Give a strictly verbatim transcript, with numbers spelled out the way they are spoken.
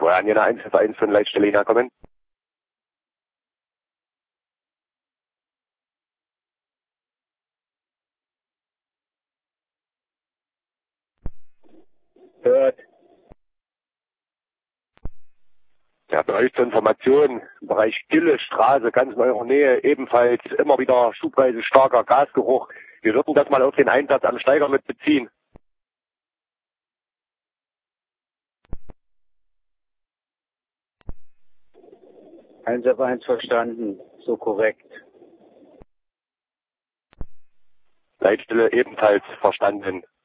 Vorher an jeder eins fünf eins von Leitstelle hinkommen. Hört. Ja, bei euch zur Information, im Bereich Stille Straße, ganz in eurer Nähe, ebenfalls immer wieder schubweise starker Gasgeruch. Wir würden das mal auf den Einsatz am Steiger mit beziehen. eins auf eins verstanden. So korrekt. Leitstelle ebenfalls verstanden.